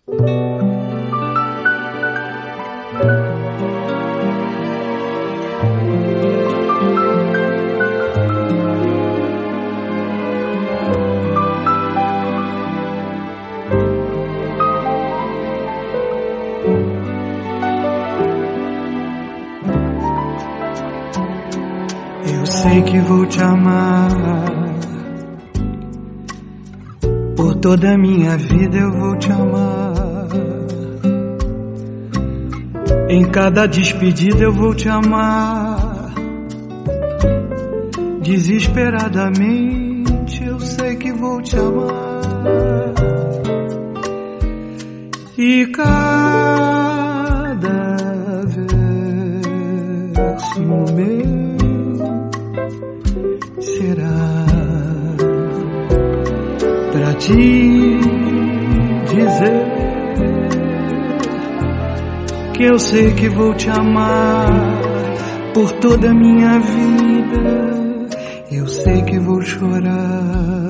Eu sei que vou te amar, por toda a minha vida eu vou te amar. Em cada despedida eu vou te amar. Desesperadamente eu sei que vou te amar. E cada verso meu será pra te dizer que eu sei que vou te amar por toda a minha vida. Eu sei que vou chorar.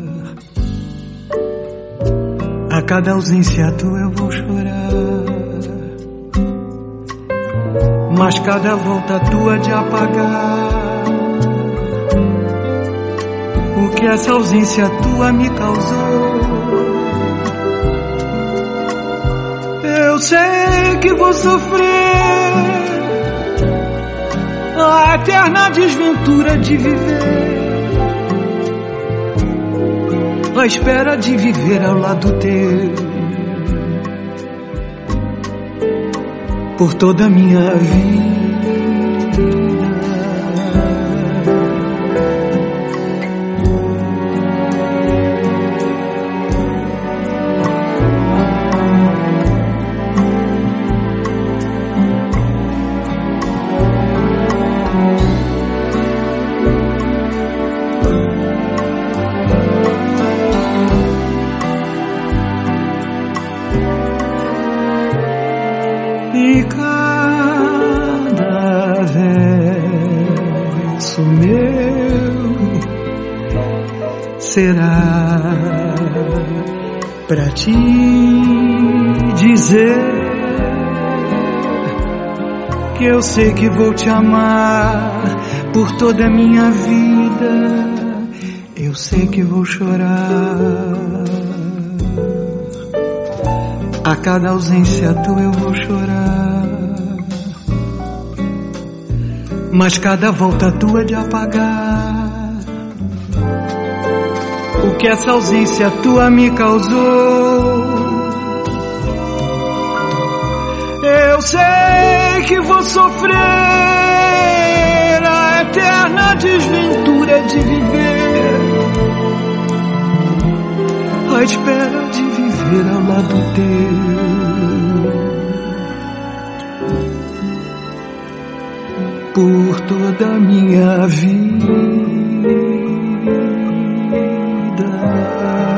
A cada ausência tua eu vou chorar. Mas cada volta tua de apagar o que essa ausência tua me causou. Eu sei que vou sofrer a eterna desventura de viver, à espera de viver ao lado teu, por toda a minha vida. E cada verso meu será pra te dizer que eu sei que vou te amar por toda a minha vida. Eu sei que vou chorar. A cada ausência tua eu vou chorar. Mas cada volta tua de apagar o que essa ausência tua me causou. Eu sei que vou sofrer a eterna desventura de viver, à espera de viver ao lado teu, por toda a minha vida.